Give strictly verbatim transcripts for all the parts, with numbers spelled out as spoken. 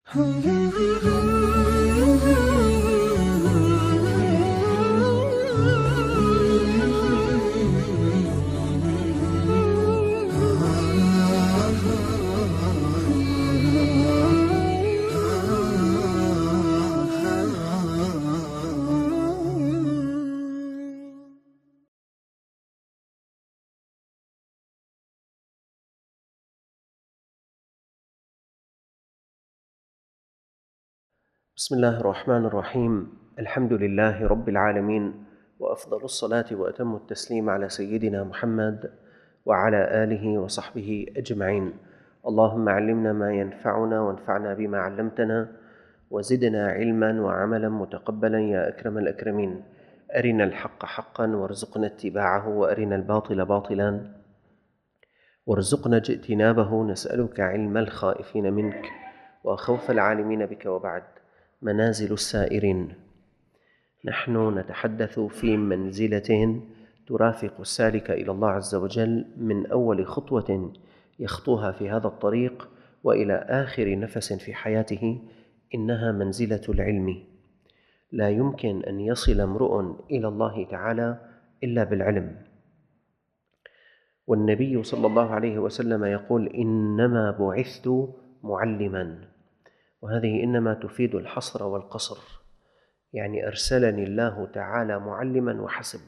بسم الله الرحمن الرحيم. الحمد لله رب العالمين، وأفضل الصلاة وأتم التسليم على سيدنا محمد وعلى آله وصحبه أجمعين. اللهم علمنا ما ينفعنا وانفعنا بما علمتنا وزدنا علما وعملا متقبلا يا أكرم الأكرمين. أرنا الحق حقا وارزقنا اتباعه، وأرنا الباطل باطلا وارزقنا اجتنابه. نسألك علم الخائفين منك وخوف العالمين بك. وبعد، منازل السائرين. نحن نتحدث في منزلة ترافق السالك إلى الله عز وجل من أول خطوة يخطوها في هذا الطريق وإلى آخر نفس في حياته. إنها منزلة العلم. لا يمكن أن يصل امرؤ إلى الله تعالى إلا بالعلم. والنبي صلى الله عليه وسلم يقول: إنما بعثت معلما. وهذه إنما تفيد الحصر والقصر، يعني أرسلني الله تعالى معلما وحسب.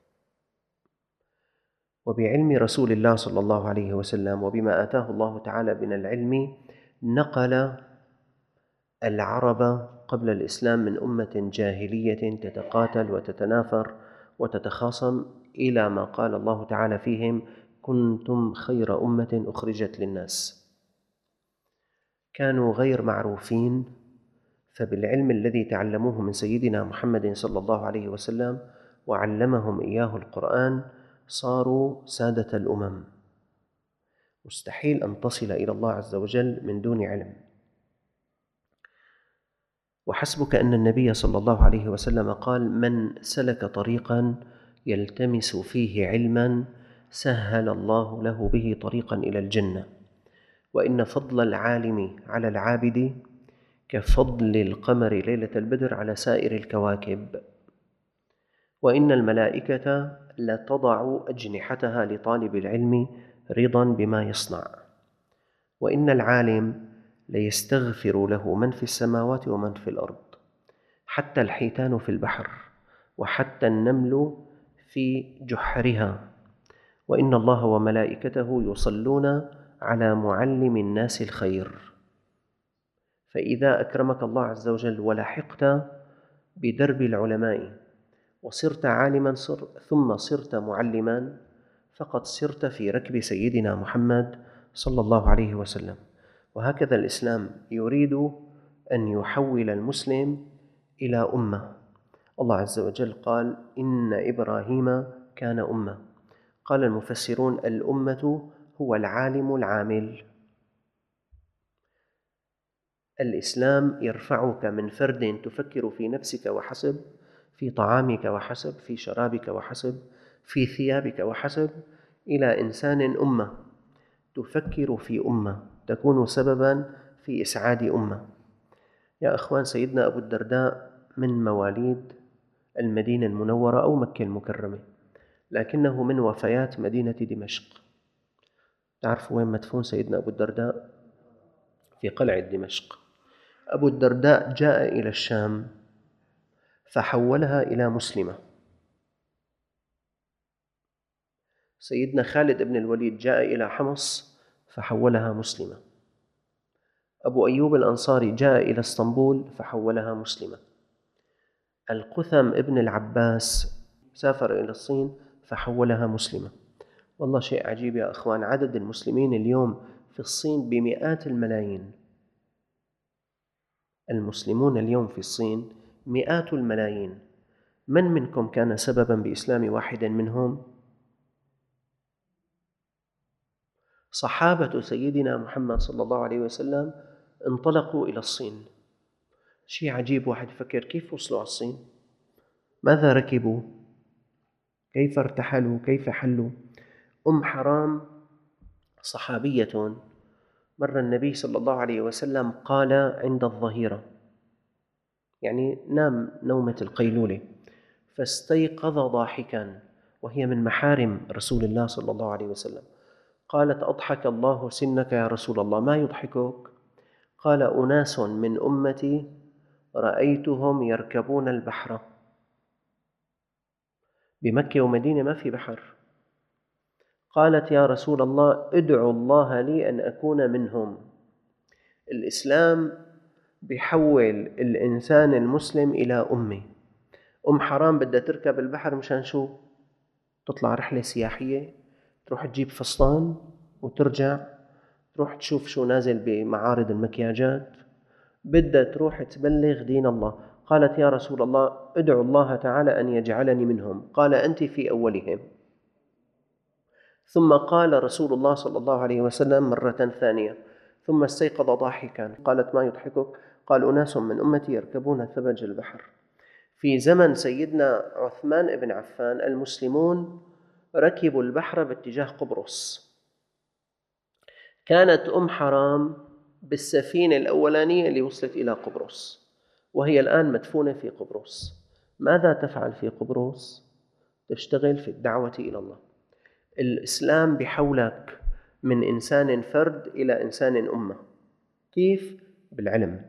وبعلم رسول الله صلى الله عليه وسلم وبما آتاه الله تعالى من العلم نقل العرب قبل الإسلام من أمة جاهلية تتقاتل وتتنافر وتتخاصم إلى ما قال الله تعالى فيهم: كنتم خير أمة أخرجت للناس. كانوا غير معروفين، فبالعلم الذي تعلموه من سيدنا محمد صلى الله عليه وسلم وعلمهم إياه القرآن صاروا سادة الأمم. مستحيل أن تصل إلى الله عز وجل من دون علم. وحسبك أن النبي صلى الله عليه وسلم قال: من سلك طريقا يلتمس فيه علما سهل الله له به طريقا إلى الجنة. وإن فضل العالم على العابد كفضل القمر ليلة البدر على سائر الكواكب. وإن الملائكة لتضع أجنحتها لطالب العلم رضا بما يصنع. وإن العالم ليستغفر له من في السماوات ومن في الأرض، حتى الحيتان في البحر، وحتى النمل في جحرها. وإن الله وملائكته يصلون على معلم الناس الخير. فإذا أكرمك الله عز وجل ولحقت بدرب العلماء وصرت عالما صر ثم صرت معلما، فقد صرت في ركب سيدنا محمد صلى الله عليه وسلم. وهكذا الإسلام يريد أن يحول المسلم إلى أمة. الله عز وجل قال: إن إبراهيم كان أمة. قال المفسرون: الأمة هو العالم العامل. الإسلام يرفعك من فرد تفكر في نفسك وحسب، في طعامك وحسب، في شرابك وحسب، في ثيابك وحسب، إلى إنسان أمة تفكر في أمة تكون سببا في إسعاد أمة. يا أخوان، سيدنا أبو الدرداء من مواليد المدينة المنورة أو مكة المكرمة، لكنه من وفيات مدينة دمشق. تعرفوا وين مدفون سيدنا أبو الدرداء؟ في قلعة دمشق. أبو الدرداء جاء إلى الشام فحولها إلى مسلمة. سيدنا خالد بن الوليد جاء إلى حمص فحولها مسلمة. أبو أيوب الأنصاري جاء إلى اسطنبول فحولها مسلمة. القثم ابن العباس سافر إلى الصين فحولها مسلمة. والله شيء عجيب يا أخوان، عدد المسلمين اليوم في الصين بمئات الملايين. المسلمون اليوم في الصين مئات الملايين. من منكم كان سببا بإسلام واحد منهم؟ صحابة سيدنا محمد صلى الله عليه وسلم انطلقوا إلى الصين. شيء عجيب، واحد يفكر كيف وصلوا على الصين؟ ماذا ركبوا؟ كيف ارتحلوا؟ كيف حلوا؟ أم حرام صحابية مر النبي صلى الله عليه وسلم قال عند الظهيرة، يعني نام نومة القيلولة، فاستيقظ ضاحكا، وهي من محارم رسول الله صلى الله عليه وسلم. قالت: أضحك الله سنك يا رسول الله، ما يضحكك؟ قال: أناس من أمتي رأيتهم يركبون البحر. بمكة ومدينة ما في بحر. قالت: يا رسول الله ادعو الله لي أن أكون منهم. الإسلام بيحول الإنسان المسلم إلى أمة. أم حرام بدها تركب البحر مشان شو؟ تطلع رحلة سياحية، تروح تجيب فستان وترجع، تروح تشوف شو نازل بمعارض المكياجات، بدها تروح تبلغ دين الله. قالت: يا رسول الله ادعو الله تعالى أن يجعلني منهم. قال: أنت في أولهم. ثم قال رسول الله صلى الله عليه وسلم مرة ثانية، ثم استيقظ ضاحكا. قالت: ما يضحكك؟ قال: أناس من أمتي يركبون ثبج البحر. في زمن سيدنا عثمان بن عفان المسلمون ركبوا البحر باتجاه قبرص. كانت أم حرام بالسفينة الأولانية اللي وصلت إلى قبرص، وهي الآن مدفونة في قبرص. ماذا تفعل في قبرص؟ تشتغل في الدعوة إلى الله. الإسلام بحولك من إنسان فرد إلى إنسان أمة. كيف؟ بالعلم.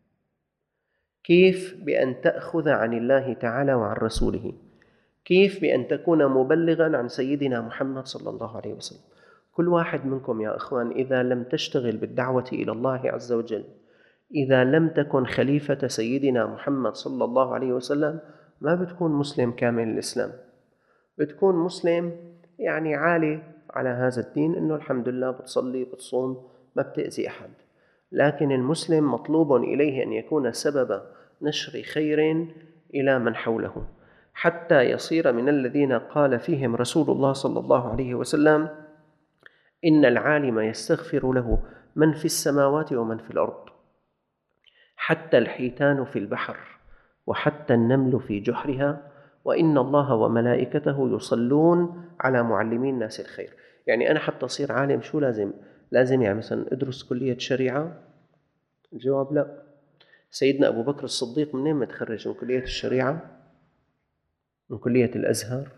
كيف؟ بأن تأخذ عن الله تعالى وعن رسوله. كيف؟ بأن تكون مبلغا عن سيدنا محمد صلى الله عليه وسلم. كل واحد منكم يا أخوان إذا لم تشتغل بالدعوة إلى الله عز وجل، إذا لم تكن خليفة سيدنا محمد صلى الله عليه وسلم، ما بتكون مسلم كامل الإسلام. بتكون مسلم يعني عالي على هذا الدين، إنه الحمد لله بتصلي بتصوم ما بتأذي أحد. لكن المسلم مطلوب إليه أن يكون سبب نشر خير إلى من حوله، حتى يصير من الذين قال فيهم رسول الله صلى الله عليه وسلم: إن العالم يستغفر له من في السماوات ومن في الأرض، حتى الحيتان في البحر، وحتى النمل في جحرها، وإن الله وملائكته يصلون على معلمي الناس الخير. يعني أنا حتى أصير عالم شو لازم؟ لازم يعني مثلا أدرس كلية شريعة؟ الجواب لا. سيدنا أبو بكر الصديق منين متخرج؟ من كلية الشريعة؟ من كلية الأزهر؟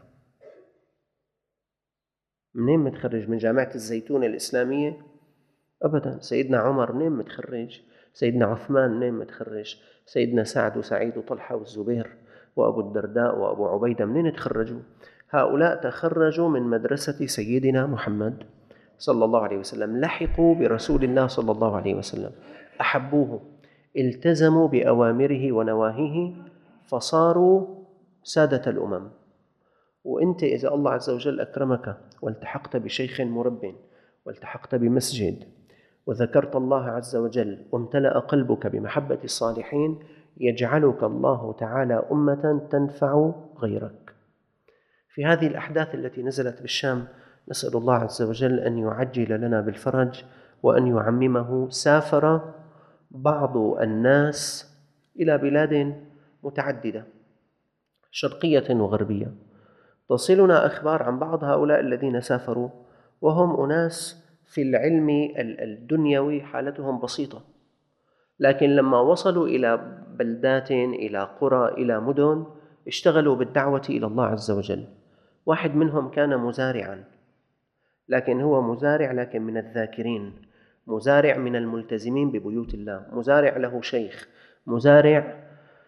منين متخرج؟ من جامعة الزيتون الإسلامية؟ أبدا. سيدنا عمر منين متخرج؟ سيدنا عثمان منين متخرج؟ سيدنا سعد وسعيد وطلحة والزبير وأبو الدرداء وأبو عبيدة منين تخرجوا؟ هؤلاء تخرجوا من مدرسة سيدنا محمد صلى الله عليه وسلم، لحقوا برسول الله صلى الله عليه وسلم، أحبوه، التزموا بأوامره ونواهيه، فصاروا سادة الأمم. وأنت إذا الله عز وجل أكرمك والتحقت بشيخ مرب، والتحقت بمسجد، وذكرت الله عز وجل، وامتلأ قلبك بمحبة الصالحين، يجعلك الله تعالى أمة تنفع غيرك. في هذه الأحداث التي نزلت بالشام نسأل الله عز وجل أن يعجل لنا بالفرج وأن يعممه. سافر بعض الناس إلى بلاد متعددة شرقية وغربية، تصلنا أخبار عن بعض هؤلاء الذين سافروا وهم أناس في العلم الدنيوي حالتهم بسيطة، لكن لما وصلوا إلى بلدات، إلى قرى، إلى مدن، اشتغلوا بالدعوة إلى الله عز وجل. واحد منهم كان مزارعا، لكن هو مزارع لكن من الذاكرين، مزارع من الملتزمين ببيوت الله، مزارع له شيخ، مزارع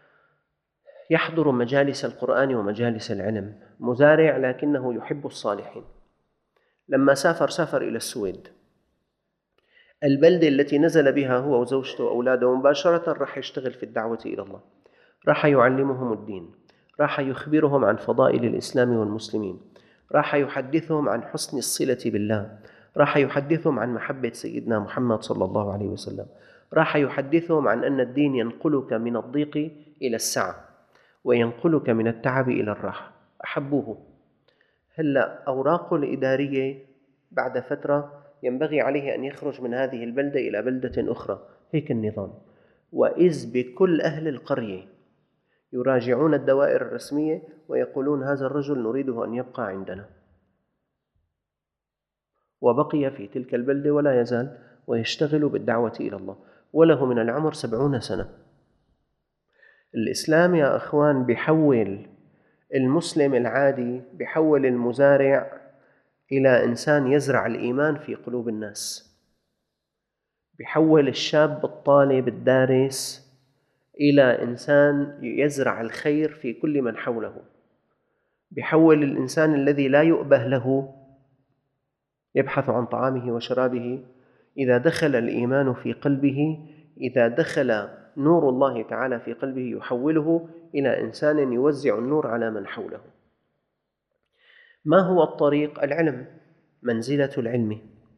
يحضر مجالس القرآن ومجالس العلم، مزارع لكنه يحب الصالحين. لما سافر سافر إلى السويد، البلدة التي نزل بها هو وزوجته وأولاده، مباشرة راح يشتغل في الدعوة إلى الله، راح يعلمهم الدين، راح يخبرهم عن فضائل الإسلام والمسلمين، راح يحدثهم عن حسن الصلة بالله، راح يحدثهم عن محبة سيدنا محمد صلى الله عليه وسلم، راح يحدثهم عن أن الدين ينقلك من الضيق إلى السعة وينقلك من التعب إلى الراحة. أحبوه. هلأ أوراقه الإدارية بعد فترة ينبغي عليه أن يخرج من هذه البلدة إلى بلدة أخرى، هيك النظام. وإذ بكل أهل القرية يراجعون الدوائر الرسمية ويقولون: هذا الرجل نريده أن يبقى عندنا. وبقي في تلك البلدة ولا يزال ويشتغل بالدعوة إلى الله، وله من العمر سبعون سنة. الإسلام يا أخوان بيحول المسلم العادي، بيحول المزارع إلى إنسان يزرع الإيمان في قلوب الناس، بيحول الشاب الطالب الدارس إلى إنسان يزرع الخير في كل من حوله، بيحول الإنسان الذي لا يؤبه له يبحث عن طعامه وشرابه، إذا دخل الإيمان في قلبه، إذا دخل نور الله تعالى في قلبه، يحوله إلى إنسان يوزع النور على من حوله. ما هو الطريق؟ العلم، منزلة العلم.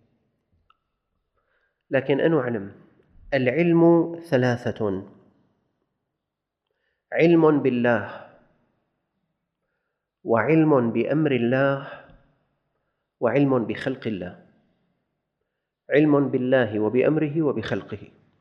لكن أنو علم؟ العلم ثلاثة: علم بالله، وعلم بأمر الله، وعلم بخلق الله. علم بالله وبأمره وبخلقه.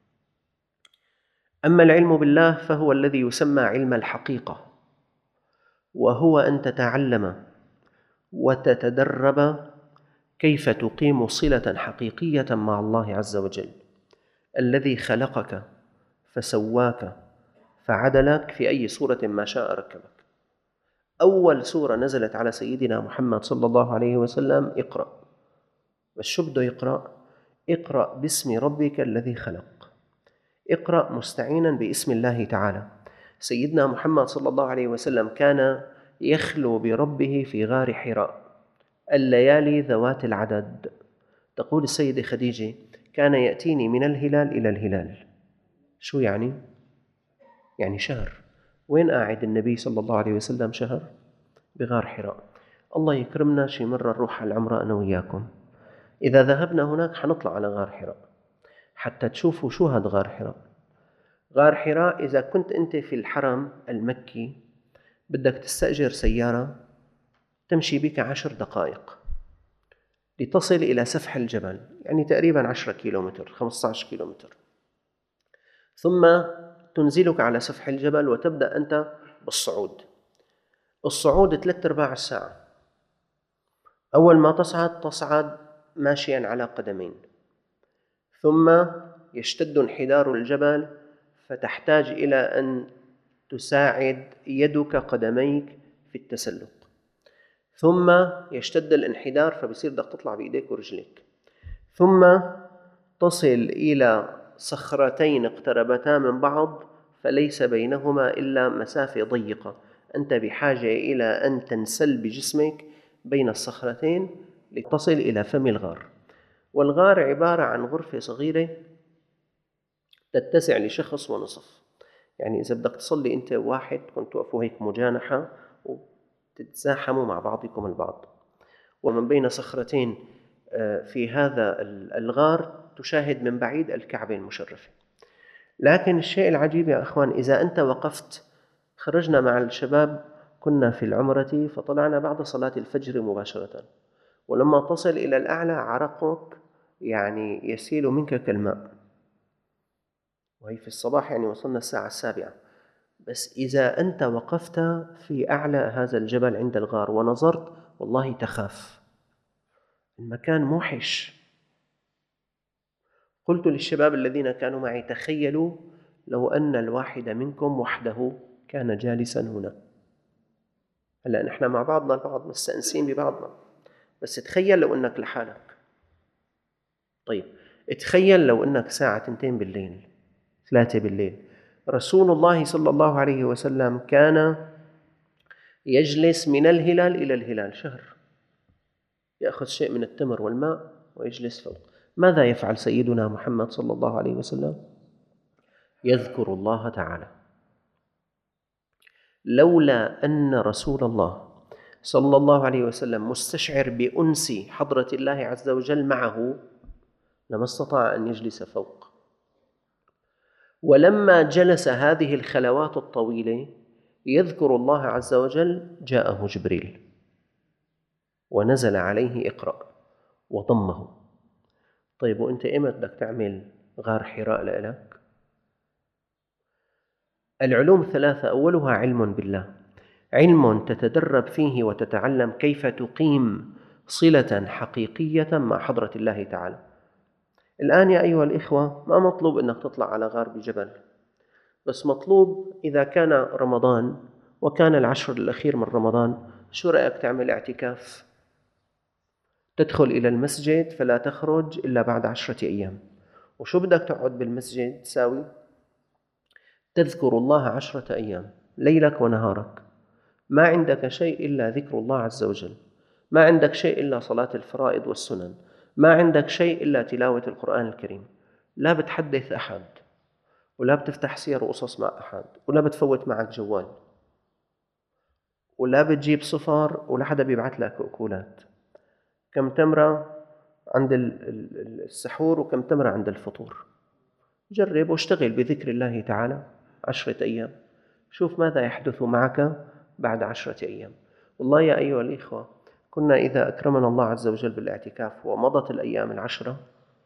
أما العلم بالله فهو الذي يسمى علم الحقيقة، وهو أن تتعلم وتتدرب كيف تقيم صلة حقيقية مع الله عز وجل، الذي خلقك فسواك فعدلك في أي صورة ما شاء ركبك. أول سورة نزلت على سيدنا محمد صلى الله عليه وسلم اقرأ. بس شو بده يقرأ؟ اقرأ باسم ربك الذي خلق. اقرأ مستعينا باسم الله تعالى. سيدنا محمد صلى الله عليه وسلم كان يخلو بربه في غار حراء الليالي ذوات العدد. تقول السيدة خديجة: كان يأتيني من الهلال إلى الهلال. شو يعني؟ يعني شهر. وين قاعد النبي صلى الله عليه وسلم شهر؟ بغار حراء. الله يكرمنا شي مرة نروح على العمرة أنا وياكم، إذا ذهبنا هناك حنطلع على غار حراء حتى تشوفوا شو هذا غار حراء. غار حراء إذا كنت أنت في الحرم المكي بدك تستأجر سيارة تمشي بك عشر دقائق لتصل إلى سفح الجبل، يعني تقريبا عشرة كيلومتر، خمسة عشر كيلومتر، ثم تنزلك على سفح الجبل وتبدأ أنت بالصعود. الصعود ثلاث أرباع الساعة. أول ما تصعد تصعد ماشيا على قدمين، ثم يشتد انحدار الجبل فتحتاج إلى أن تساعد يدك قدميك في التسلق، ثم يشتد الانحدار فبصير بدك تطلع بإيديك ورجليك، ثم تصل إلى صخرتين اقتربتا من بعض فليس بينهما إلا مسافة ضيقة، أنت بحاجة إلى أن تنسل بجسمك بين الصخرتين لتصل إلى فم الغار. والغار عبارة عن غرفة صغيرة تتسع لشخص ونصف، يعني إذا بدك تصلي أنت واحد كنت توقفوا هيك مجانحة وتتزاحموا مع بعضكم البعض، ومن بين صخرتين في هذا الغار تشاهد من بعيد الكعبة المشرفة. لكن الشيء العجيب يا أخوان، إذا أنت وقفت، خرجنا مع الشباب كنا في العمرة فطلعنا بعد صلاة الفجر مباشرة، ولما تصل إلى الأعلى عرقك يعني يسيل منك كالماء، وهي في الصباح، يعني وصلنا الساعة السابعة. بس إذا أنت وقفت في أعلى هذا الجبل عند الغار ونظرت والله تخاف، المكان موحش. قلت للشباب الذين كانوا معي: تخيلوا لو أن الواحد منكم وحده كان جالسا هنا. هلأ نحن مع بعضنا البعض مستأنسين ببعضنا، بس تخيل لو أنك لحالك. طيب تخيل لو أنك ساعة تنتين بالليل، ثلاثة بالليل. رسول الله صلى الله عليه وسلم كان يجلس من الهلال إلى الهلال شهر، يأخذ شيء من التمر والماء ويجلس فوق. ماذا يفعل سيدنا محمد صلى الله عليه وسلم؟ يذكر الله تعالى. لولا أن رسول الله صلى الله عليه وسلم مستشعر بأنس حضرة الله عز وجل معه لما استطاع أن يجلس فوق. ولما جلس هذه الخلوات الطويلة يذكر الله عز وجل، جاءه جبريل ونزل عليه اقرأ وضمه. طيب وانت ايمتى بدك تعمل غار حراء لك؟ العلوم ثلاثة: أولها علم بالله، علم تتدرب فيه وتتعلم كيف تقيم صلة حقيقية مع حضرة الله تعالى. الآن يا أيها الإخوة ما مطلوب أنك تطلع على غار بجبل، بس مطلوب إذا كان رمضان وكان العشر الأخير من رمضان، شو رأيك تعمل اعتكاف؟ تدخل إلى المسجد فلا تخرج إلا بعد عشرة أيام. وشو بدك تقعد بالمسجد تساوي؟ تذكر الله عشرة أيام ليلك ونهارك، ما عندك شيء إلا ذكر الله عز وجل، ما عندك شيء إلا صلاة الفرائض والسنن، ما عندك شيء إلا تلاوة القرآن الكريم. لا بتحدث أحد، ولا بتفتح سير وقصص مع أحد، ولا بتفوت معك جوال، ولا بتجيب صفر، ولا حدا بيبعث لك أكولات. كم تمرة عند السحور وكم تمرة عند الفطور. جرب واشتغل بذكر الله تعالى عشرة أيام، شوف ماذا يحدث معك بعد عشرة أيام. والله يا أيها الإخوة، كنا إذا أكرمنا الله عز وجل بالاعتكاف ومضت الأيام العشرة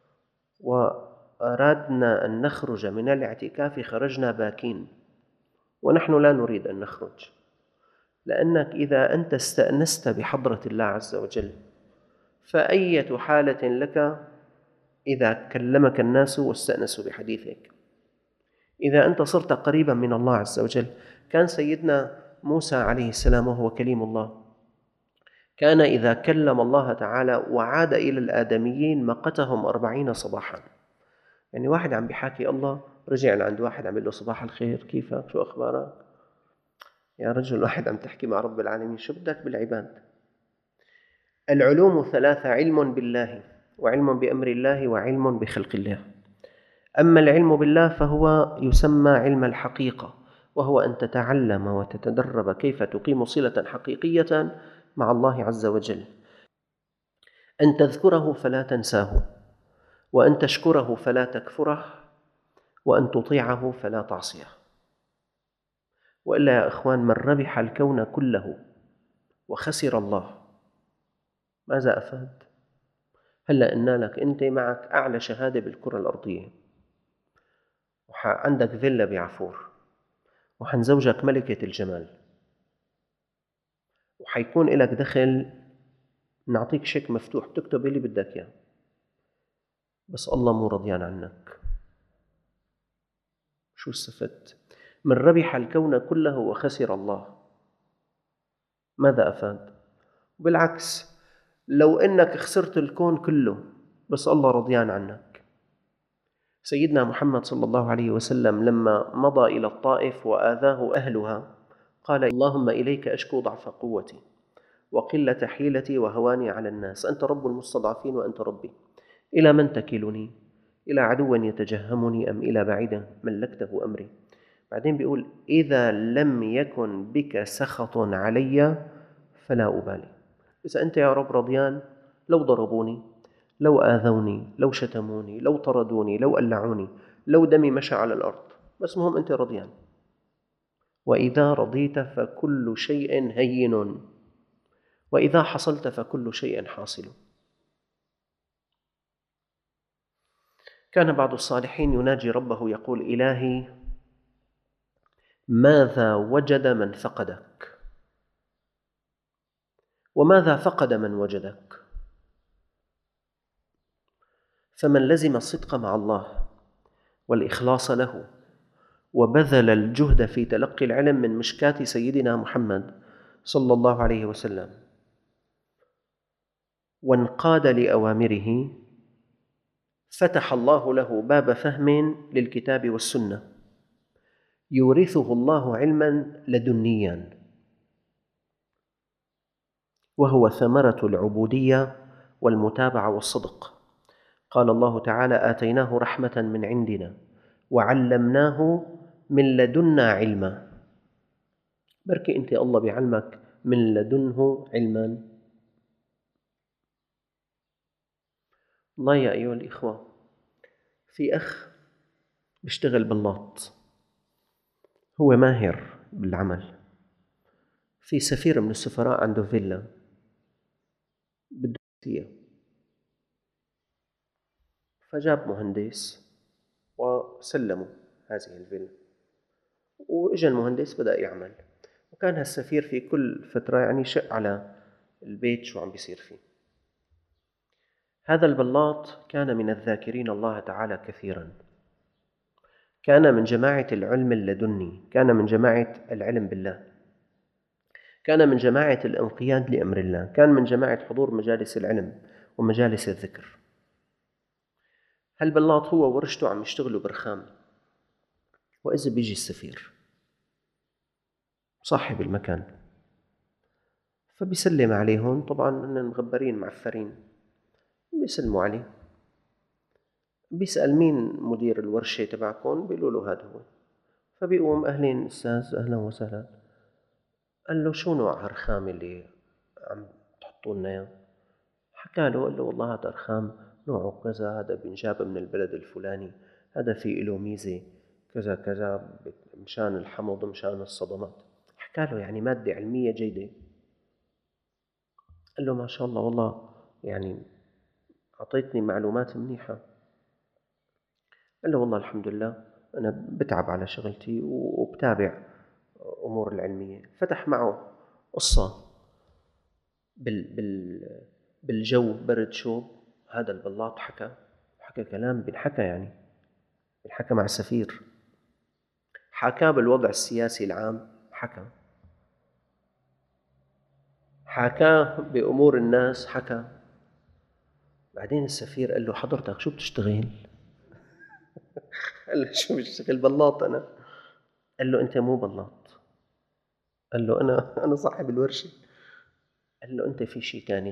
وأرادنا أن نخرج من الاعتكاف خرجنا باكين، ونحن لا نريد أن نخرج، لأنك إذا أنت استأنست بحضرة الله عز وجل فأية حالة لك إذا كلمك الناس واستأنسوا بحديثك، إذا أنت صرت قريبا من الله عز وجل. كان سيدنا موسى عليه السلام وهو كليم الله، كان إذا كلم الله تعالى وعاد إلى الآدميين مقتهم أربعين صباحا. يعني واحد عم بيحاكي الله، رجع عند واحد عم له صباح الخير، كيفك، شو أخبارك؟ يا رجل، واحد عم تحكي مع رب العالمين، شو بدك بالعباد؟ العلوم ثلاثة: علم بالله، وعلم بأمر الله، وعلم بخلق الله. أما العلم بالله فهو يسمى علم الحقيقة، وهو أن تتعلم وتتدرب كيف تقيم صلة حقيقية مع الله عز وجل، أن تذكره فلا تنساه، وأن تشكره فلا تكفره، وأن تطيعه فلا تعصيه. وإلا يا إخوان، من ربح الكون كله وخسر الله ماذا أفاد؟ هلأ إن لك أنت معك أعلى شهادة بالكرة الأرضية، وعندك فيلا بعفور، وحنزوجك ملكة الجمال، وحيكون لك دخل، نعطيك شيك مفتوح تكتب اللي بدك إياه، بس الله مو رضيان عنك، شو استفدت؟ من ربح الكون كله وخسر الله ماذا أفاد؟ بالعكس، لو إنك خسرت الكون كله بس الله رضيان عنك. سيدنا محمد صلى الله عليه وسلم لما مضى إلى الطائف وآذاه أهلها قال: اللهم إليك أشكو ضعف قوتي وقلة حيلتي وهواني على الناس، أنت رب المستضعفين وأنت ربي، إلى من تكلني؟ إلى عدو يتجهمني أم إلى بعيد ملكته أمري؟ بعدين بيقول: إذا لم يكن بك سخط علي فلا أبالي. إذا أنت يا رب رضيان، لو ضربوني، لو آذوني، لو شتموني، لو طردوني، لو ألعوني، لو دمي مشى على الأرض، بس مهم أنت رضيان. وإذا رضيت فكل شيء هين، وإذا حصلت فكل شيء حاصل. كان بعض الصالحين يناجي ربه يقول: إلهي، ماذا وجد من فقدك؟ وماذا فقد من وجدك؟ فمن لزم الصدق مع الله والإخلاص له وبذل الجهد في تلقي العلم من مشكاة سيدنا محمد صلى الله عليه وسلم وانقاد لأوامره، فتح الله له باب فهم للكتاب والسنة، يورثه الله علما لدنيا، وهو ثمرة العبودية والمتابعة والصدق. قال الله تعالى: آتيناه رحمة من عندنا وعلمناه من لدنا علما. بركي أنت الله بعلمك من لدنه علما. الله يا أيها الإخوة، في أخ بيشتغل باللاط، هو ماهر بالعمل، في سفير من السفراء عنده فيلا بده فيها، فجاب مهندس وسلموا هذه الفيلا، وإجا المهندس بدأ يعمل، وكان هالسفير في كل فترة يعني شق على البيت شو عم بيصير فيه. هذا البلاط كان من الذاكرين الله تعالى كثيرا، كان من جماعة العلم اللدني، كان من جماعة العلم بالله، كان من جماعة الانقياد لأمر الله، كان من جماعة حضور مجالس العلم ومجالس الذكر. هالبلاط هو ورشته عم يشتغلوا برخام، وإذا بيجي السفير صاحب المكان فبيسلم عليهم، طبعاً إنهم مغبرين معفرين، بيسلموا عليه، بيسأل مين مدير الورشة تبعكم؟ بيقولوا له هذا هو، فبيقوم أهلين أستاذ أهلا وسهلا. قال له شو نوع هالرخام اللي عم تحطوا لنا إياه؟ حكى له، قال له والله هذا رخام نوعه كذا، هذا بينجاب من البلد الفلاني، هذا فيه له ميزة كذا كذا مشان الحمض مشان الصدمات. حكى له يعني مادة علمية جيدة. قال له ما شاء الله والله يعني أعطيتني معلومات منيحة. قال له والله الحمد لله أنا بتعب على شغلتي وبتابع أمور العلمية. فتح معه قصة بال بال بالجو برد شوب. هذا البلاط حكى حكى كلام بنحكى، يعني بنحكى مع السفير، حكى بالوضع السياسي العام، حكى حكاه بأمور الناس، حكى. بعدين السفير قال له حضرتك شو بتشتغل؟ قال له شو بشتغل؟ بلاط أنا. قال له أنت مو بلاط. قال له أنا أنا صاحب الورشة. قال له أنت في شيء تاني،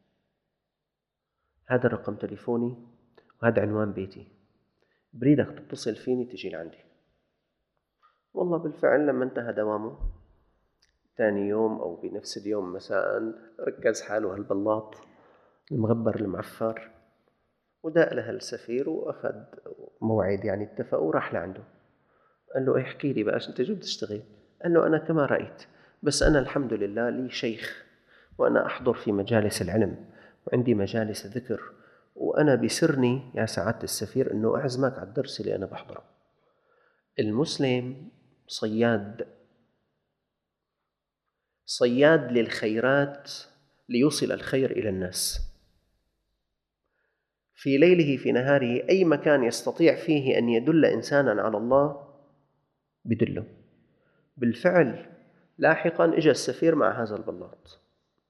هذا رقم تليفوني وهذا عنوان بيتي، بريدك تتصل فيني تجي لعندي. والله بالفعل لما انتهى دوامه ثاني يوم أو بنفس اليوم مساء ركز حاله هالبلاط المغبر المعفر وداق لها السفير وأخذ موعد، يعني اتفقوا وراح لعنده. قال له احكي لي بقى أنت شو بتشتغل؟ قال له أنا كما رأيت، بس أنا الحمد لله لي شيخ وأنا أحضر في مجالس العلم وعندي مجالس ذكر، وأنا بسرني يا سعادة السفير أنه أعزمك على الدرس اللي أنا بحضره. المسلم صياد، صياد للخيرات ليوصل الخير إلى الناس. في ليله في نهاره أي مكان يستطيع فيه أن يدل إنسانا على الله بدله. بالفعل لاحقا إجا السفير مع هذا البلاط.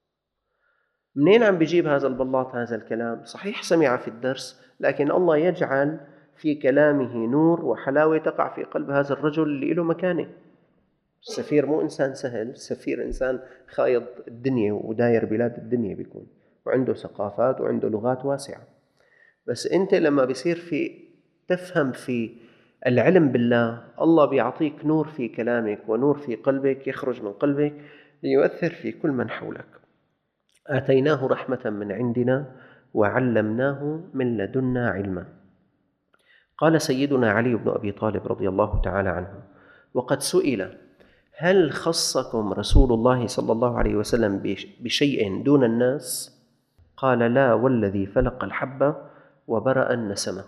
منين عم بيجيب هذا البلاط هذا الكلام؟ صحيح سمع في الدرس، لكن الله يجعل في كلامه نور وحلاوة تقع في قلب هذا الرجل اللي له مكانه. السفير مو إنسان سهل، السفير إنسان خايض الدنيا وداير بلاد الدنيا بيكون، وعنده ثقافات وعنده لغات واسعة. بس أنت لما بيصير في تفهم في العلم بالله، الله بيعطيك نور في كلامك ونور في قلبك يخرج من قلبك ليؤثر في كل من حولك. آتيناه رحمة من عندنا وعلمناه من لدنا علما. قال سيدنا علي بن أبي طالب رضي الله تعالى عنه وقد سئل هل خصكم رسول الله صلى الله عليه وسلم بشيء دون الناس؟ قال لا والذي فلق الحبة وبرأ النسمة.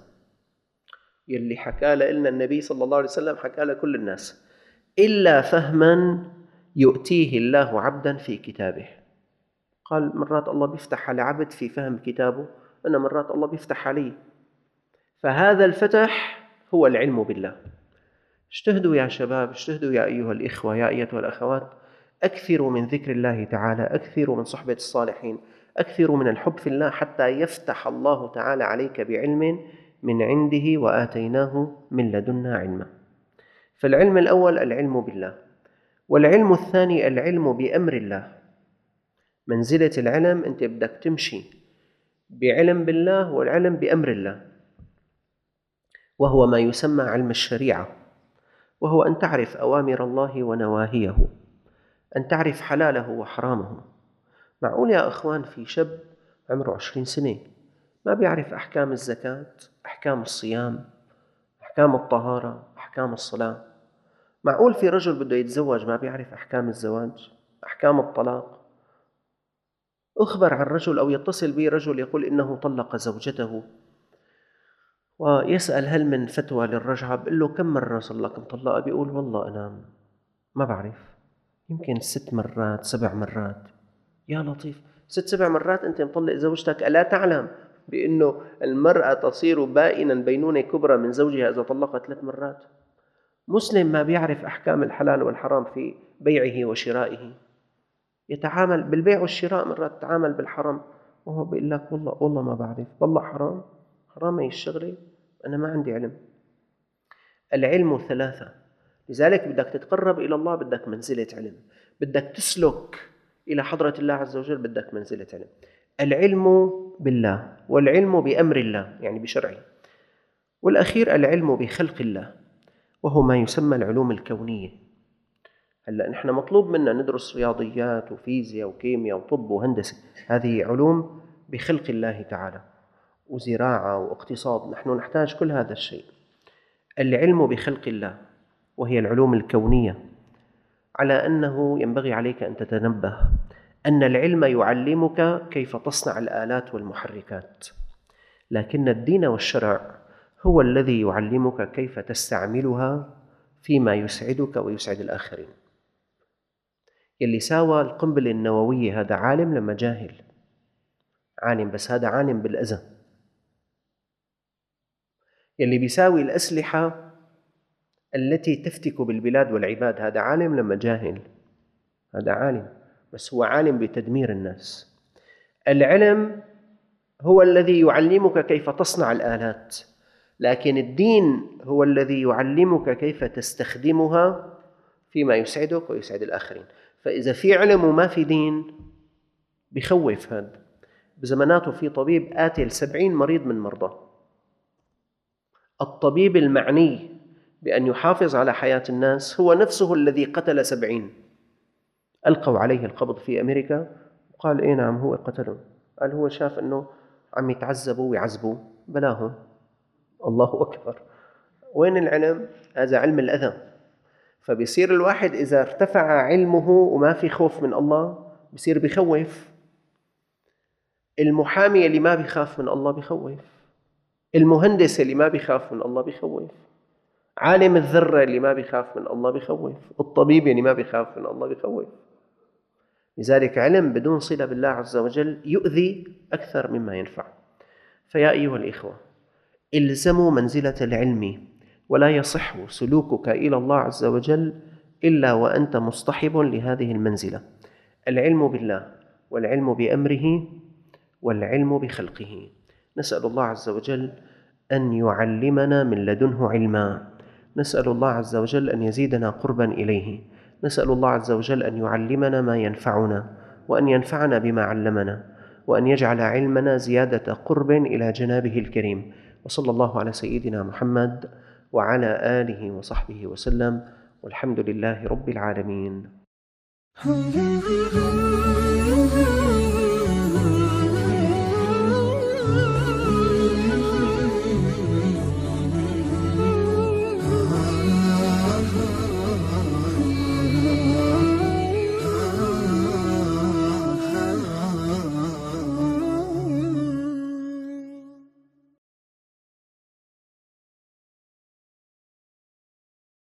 يلي حكى لنا النبي صلى الله عليه وسلم حكى لكل الناس إلا فهما يؤتيه الله عبدا في كتابه. قال مرات الله بيفتح على عبد في فهم كتابه، أنا مرات الله بيفتح علي. فهذا الفتح هو العلم بالله. اجتهدوا يا شباب، اجتهدوا يا أيها الإخوة يا أيتها الأخوات، أكثروا من ذكر الله تعالى، أكثروا من صحبة الصالحين، أكثروا من الحب في الله حتى يفتح الله تعالى عليك بعلم من عنده وآتيناه من لدنا علما. فالعلم الأول العلم بالله، والعلم الثاني العلم بأمر الله. منزلة العلم أنت بدك تمشي بعلم بالله والعلم بأمر الله، وهو ما يسمى علم الشريعة، وهو أن تعرف أوامر الله ونواهيه، أن تعرف حلاله وحرامه. معقول يا أخوان في شاب عمره عشرين سنة ما بيعرف أحكام الزكاة، أحكام الصيام، أحكام الطهارة، أحكام الصلاة؟ معقول في رجل بده يتزوج ما بيعرف أحكام الزواج، أحكام الطلاق؟ أخبر عن رجل أو يتصل به رجل يقول إنه طلق زوجته ويسأل هل من فتوى للرجعة؟ بقول له كم مرة صار لك مطلقة؟ بيقول والله أنا ما بعرف، يمكن ست مرات سبع مرات. يا لطيف، ست سبع مرات أنت مطلق زوجتك ألا تعلم بأنه المرأة تصير بائنا بينونة كبرى من زوجها إذا طلقت ثلاث مرات. مسلم ما بيعرف أحكام الحلال والحرام في بيعه وشرائه، يتعامل بالبيع والشراء مرات يتعامل بالحرام، وهو بيقول لك والله والله ما بعرف، والله حرام حرام هي الشغلة، أنا ما عندي علم. العلم ثلاثة، لذلك بدك تتقرب إلى الله بدك منزلة علم، بدك تسلك إلى حضرة الله عز وجل بدك منزلة علم. العلم بالله، والعلم بأمر الله يعني بشرعه، والأخير العلم بخلق الله وهو ما يسمى العلوم الكونية. هلأ نحن مطلوب منا ندرس رياضيات وفيزياء وكيمياء وطب وهندسة، هذه علوم بخلق الله تعالى، وزراعة واقتصاد، نحن نحتاج كل هذا الشيء. العلم بخلق الله وهي العلوم الكونية، على أنه ينبغي عليك أن تتنبه أن العلم يعلمك كيف تصنع الآلات والمحركات، لكن الدين والشرع هو الذي يعلمك كيف تستعملها فيما يسعدك ويسعد الآخرين. يلي ساوى القنبلة النووية هذا عالم لما جاهل، عالم بس هذا عالم بالأذى. يلي بيساوي الأسلحة التي تفتك بالبلاد والعباد هذا عالم لما جاهل، هذا عالم بس هو عالم بتدمير الناس. العلم هو الذي يعلمك كيف تصنع الآلات، لكن الدين هو الذي يعلمك كيف تستخدمها فيما يسعدك ويسعد الآخرين. فإذا في علم وما في دين بخوف. هذا بزماناته في طبيب قاتل سبعين مريض من مرضى، الطبيب المعني بأن يحافظ على حياة الناس هو نفسه الذي قتل سبعين. ألقوا عليه القبض في أمريكا وقال إيه نعم هو قتلهم، قال هو شاف أنه عم يتعذبوا ويعذبوا بلاهم. الله أكبر، وين العلم؟ هذا علم الأذى. فبيصير الواحد إذا ارتفع علمه وما في خوف من الله بيصير بخوف. المحامي اللي ما بيخاف من الله بخوف، المهندس اللي ما بيخاف من الله بخوف، عالم الذرة اللي ما بيخاف من الله بخوف، الطبيب اللي ما بيخاف من الله بخوف. لذلك علم بدون صلة بالله عز وجل يؤذي أكثر مما ينفع. فيا أيها الإخوة، الزموا منزلة العلم، ولا يصح سلوكك إلى الله عز وجل إلا وأنت مصطحب لهذه المنزلة: العلم بالله، والعلم بأمره، والعلم بخلقه. نسأل الله عز وجل أن يعلمنا من لدنه علما، نسأل الله عز وجل أن يزيدنا قربا إليه، نسأل الله عز وجل أن يعلمنا ما ينفعنا، وأن ينفعنا بما علمنا، وأن يجعل علمنا زيادة قرب إلى جنابه الكريم. وصلى الله على سيدنا محمد وعلى آله وصحبه وسلم، والحمد لله رب العالمين.